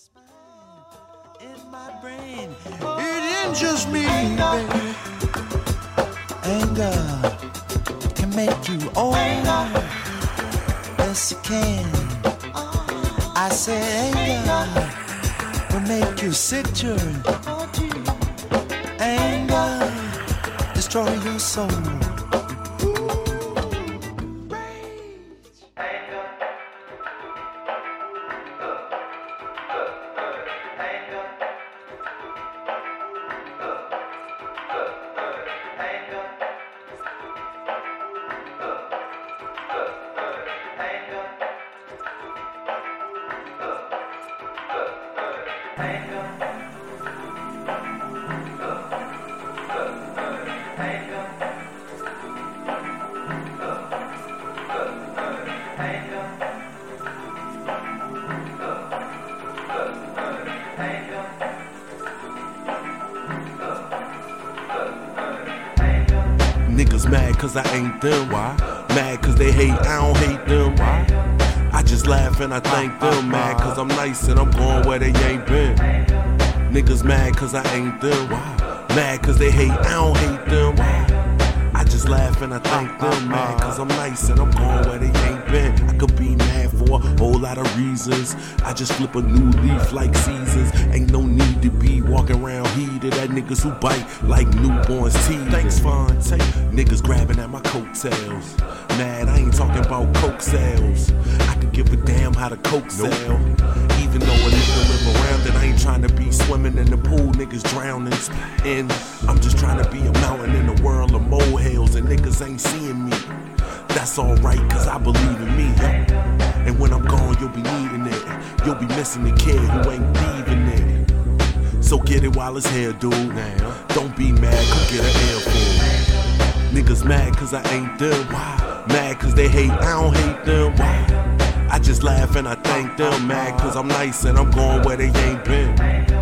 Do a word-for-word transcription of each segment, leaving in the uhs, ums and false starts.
In my brain, it ain't just me, baby. Anger can make you old. Yes, it can. I said anger will make you sick, children. Anger destroy your soul. Niggas mad cause I ain't them. Why? Mad cause they hate, I don't hate them. Why? I just laugh and I thank them. Mad cause I'm nice and I'm going where they ain't been. Niggas mad cause I ain't them. Why? Mad cause they hate, I don't hate them. Why? I just laugh and I thank them. Mad cause I'm nice and I'm going where they ain't been. I could be mad for a whole lot of reasons. I just flip a new leaf like seasons. Ain't no need to be walking around heated at niggas who bite like newborns teeth. Thanks, Fonte. Niggas grabbing at my coattails. Mad, I ain't talking about coke sales. I could give a damn how the coke sell. Even though a nigga live around it, I ain't trying to be swimming in the pool, niggas drowning. And I'm just trying to be a mountain in a world of molehills, and niggas ain't seeing me. That's alright, cause I believe in me. Yeah? And when I'm gone, you'll be needing it. You'll be missing the kid who ain't leaving it. So get it while it's here, dude. Now, don't be mad, come get an airful. Niggas mad cause I ain't them. Why? Mad cause they hate, I don't hate them. Why? I just laugh and I thank them. Mad cause I'm nice and I'm going where they ain't been.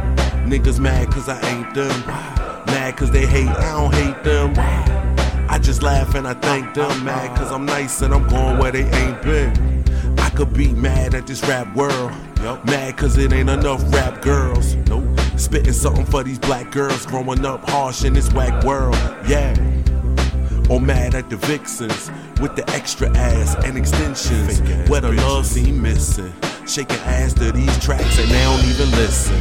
Niggas mad cause I ain't them. Why? Mad cause they hate, I don't hate them. Why? I just laugh and I thank them. Mad cause I'm nice and I'm going where they ain't been. I could be mad at this rap world. Yep. Mad cause it ain't enough rap girls. Nope. Spitting something for these black girls growing up harsh in this whack world. Yeah. Or mad at the vixens with the extra ass and extensions where the love seem missing. Shaking ass to these tracks and they don't even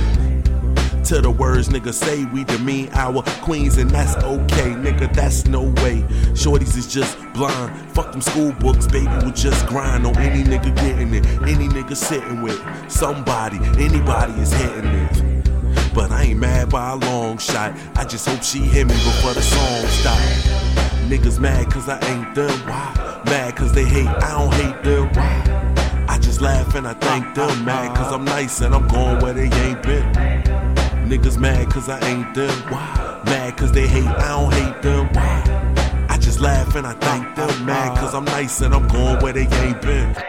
listen to the words niggas say. We demean our queens and that's okay, nigga, that's no way. Shorties is just blind. Fuck them school books, baby, we'll just grind on any nigga getting it. Any nigga sitting with somebody, anybody is hitting it. But I ain't mad by a long shot. I just hope she hear me before the song stop. Niggas mad cause I ain't them. Why? Mad cause they hate, I don't hate them. Why? I just laugh and I thank them. Mad cause I'm nice and I'm going where they ain't been. Niggas mad cause I ain't them. Why? Mad cause they hate, I don't hate them. Why? I just laugh and I thank them. Mad cause I'm nice and I'm going where they ain't been.